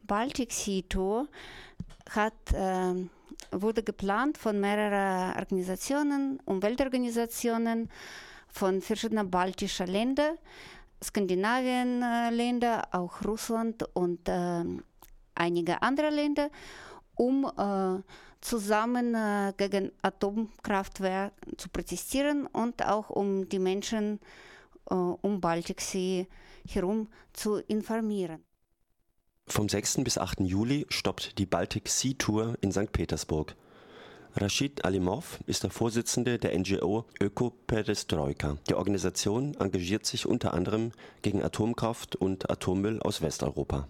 Baltic Sea Tour wurde geplant von mehreren Organisationen, Umweltorganisationen, von verschiedenen baltischen Ländern, Skandinavien-Länder, auch Russland und einige andere Länder, um zusammen gegen Atomkraftwerke zu protestieren und auch um die Menschen um Baltic Sea herum zu informieren. Vom 6. bis 8. Juli stoppt die Baltic Sea Tour in St. Petersburg. Rashid Alimov ist der Vorsitzende der NGO Öko-Perestroika. Die Organisation engagiert sich unter anderem gegen Atomkraft und Atommüll aus Westeuropa.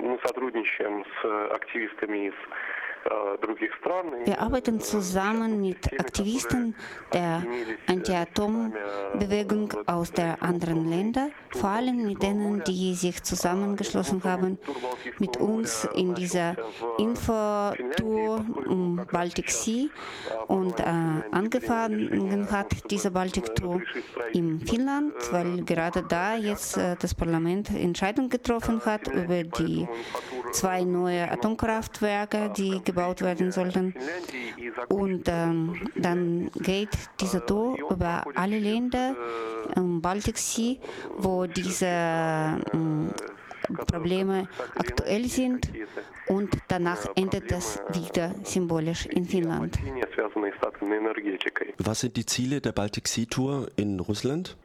Wir arbeiten zusammen mit Aktivisten der Anti-Atom-Bewegung aus der anderen Länder, vor allem mit denen, die sich zusammengeschlossen haben mit uns in dieser Infotour um Baltic Sea. Und angefangen hat diese Baltic Tour in Finnland, weil gerade da jetzt das Parlament Entscheidung getroffen hat über die 2 neue Atomkraftwerke, die gebaut werden sollten. Und dann geht diese Tour über alle Länder im Baltic Sea, wo diese Probleme aktuell sind, und danach endet es wieder symbolisch in Finnland. Was sind die Ziele der Baltic Sea Tour in Russland?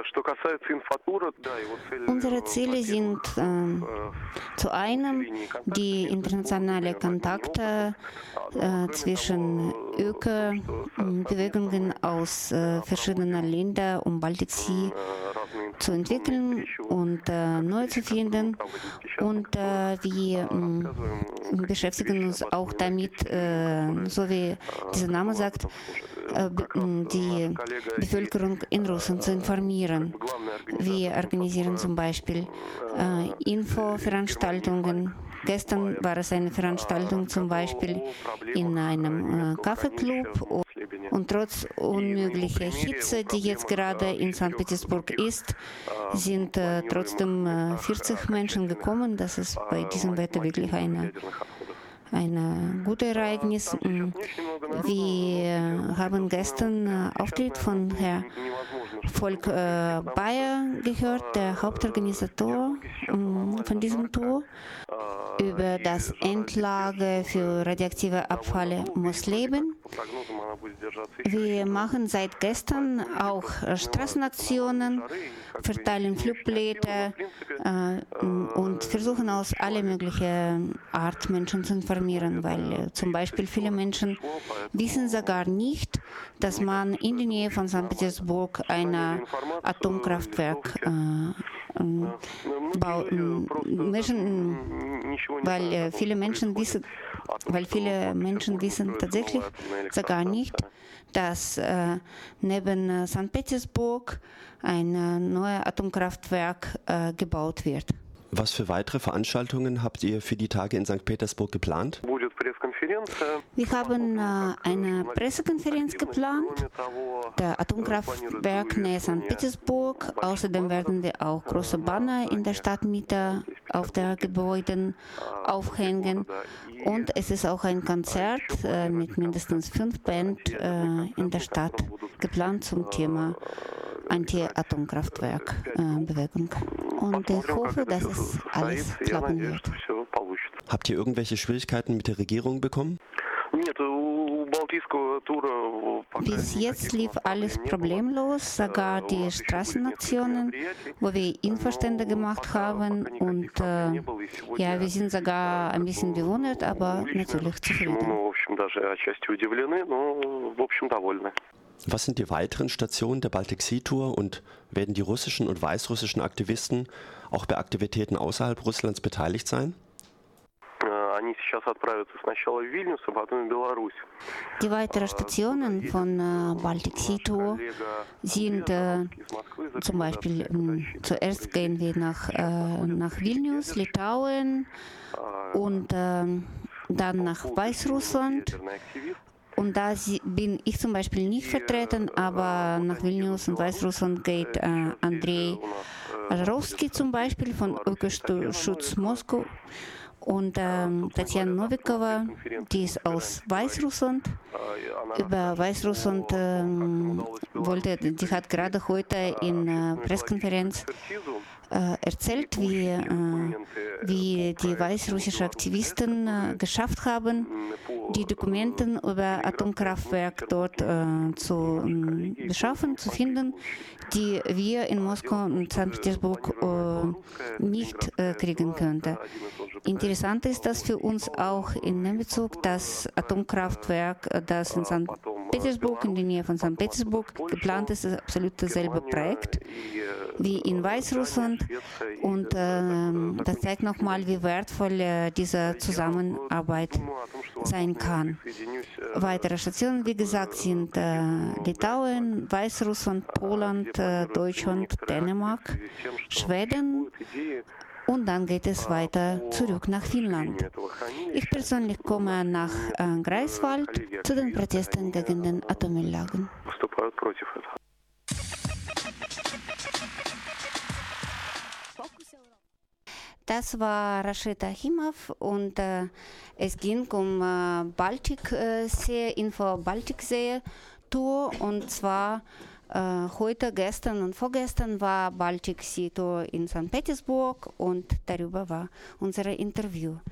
Unsere Ziele sind zu einem die internationale Kontakte zwischen Öko-Bewegungen aus verschiedenen Ländern um Baltic Sea zu entwickeln und neu zu finden. Und wir beschäftigen uns auch damit, so wie dieser Name sagt, die Bevölkerung in Russland zu informieren. Wir organisieren zum Beispiel Infoveranstaltungen. Gestern war es eine Veranstaltung zum Beispiel in einem Kaffeeclub. Und trotz unmöglicher Hitze, die jetzt gerade in St. Petersburg ist, sind trotzdem 40 Menschen gekommen. Das ist bei diesem Wetter wirklich ein gutes Ereignis. Wir haben gestern Auftritt von Herrn Volker Bayer gehört, der Hauptorganisator von diesem Tour, über das Endlager für radioaktive Abfälle Mosleben. Wir machen seit gestern auch Straßenaktionen, verteilen Flugblätter und versuchen aus aller möglichen Art Menschen zu informieren, weil zum Beispiel viele Menschen wissen sogar nicht, dass man in der Nähe von St. Petersburg ein Atomkraftwerk bauen möchten, weil viele Menschen wissen tatsächlich sogar nicht, dass neben St. Petersburg ein neues Atomkraftwerk gebaut wird. Was für weitere Veranstaltungen habt ihr für die Tage in St. Petersburg geplant? Wir haben eine Pressekonferenz geplant, der Atomkraftwerk nähe St. Petersburg. Außerdem werden wir auch große Banner in der Stadtmitte auf der Gebäuden aufhängen. Und es ist auch ein Konzert mit mindestens 5 Bands in der Stadt geplant zum Thema Anti-Atomkraftwerk-Bewegung. Und ich hoffe, dass es alles klappen wird. Habt ihr irgendwelche Schwierigkeiten mit der Regierung bekommen? Bis jetzt lief alles problemlos, sogar die Straßenaktionen, wo wir Infostände gemacht haben. Und wir sind sogar ein bisschen bewundert, aber natürlich zufrieden. Was sind die weiteren Stationen der Baltic Sea Tour und werden die russischen und weißrussischen Aktivisten auch bei Aktivitäten außerhalb Russlands beteiligt sein? Die weiteren Stationen von Baltic Sea Tour sind zum Beispiel, zuerst gehen wir nach Vilnius, Litauen, und dann nach Weißrussland. Und da bin ich zum Beispiel nicht vertreten, aber nach Vilnius und Weißrussland geht Andrei Ajarowski zum Beispiel von Ökoschutz Moskau. Und Tatjana Novikova, die ist aus Weißrussland. Über Weißrussland die hat gerade heute in Pressekonferenz erzählt, wie die weißrussischen Aktivisten geschafft haben, die Dokumente über Atomkraftwerk dort zu beschaffen, zu finden, die wir in Moskau und St. Petersburg nicht kriegen könnten. Interessant ist, dass für uns auch in dem Bezug das Atomkraftwerk, das in St. Petersburg, in der Nähe von St. Petersburg geplant ist, absolut dasselbe Projekt wie in Weißrussland. Und das zeigt nochmal, wie wertvoll diese Zusammenarbeit sein kann. Weitere Stationen, wie gesagt, sind Litauen, Weißrussland, Polen, Deutschland, Dänemark, Schweden. Und dann geht es weiter zurück nach Finnland. Ich persönlich komme nach Greifswald zu den Protesten gegen den Atommülllagen. Das war Rashid Achimov und es ging um Baltiksee-Tour und zwar heute, gestern und vorgestern war Baltic Sea Tour in St. Petersburg und darüber war unser Interview.